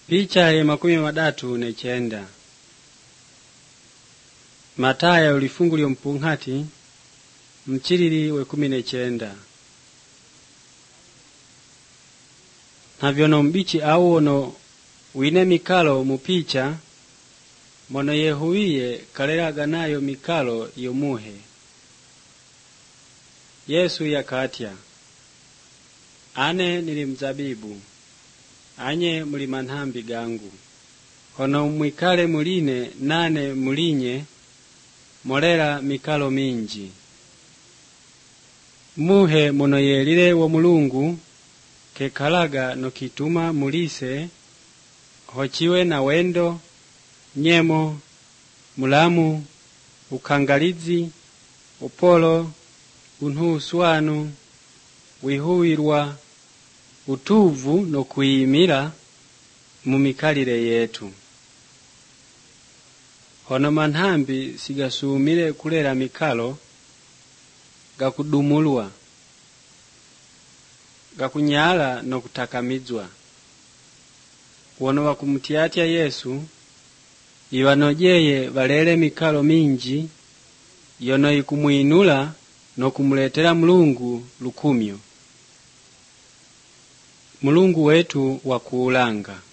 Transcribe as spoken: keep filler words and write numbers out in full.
Picha ya makumi madatu nechenda. Mataya ulifungu lyo mpunghati mchiriri we kumi nechenda. Navyono mbichi awono wine mikalo mupicha mono yehuwiye kalelaga nayo mikalo yomuhe. Yesu yakatya, ane nili mzabibu, anye muli manhambi gangu. Hono mwikale muline nane mulinye molela mikalo minji. Muhe mono yelile wa Mulungu kekalaga no kituma mulise hochiwe na wendo, nyemo, mulamu, ukangalizi, upolo, unhuswanu, wihuwirwa, utuvu no kuyimira mumikalile yetu. Hono manhambi sigasumile kulela mikalo gakudumulwa, gakunyala no kutakamizwa. Wono wakumutiatya Yesu iwanojeye walele mikalo minji yono ikumuinula no kumuletela Mulungu lukumyo. Mulungu wetu wakuulanga.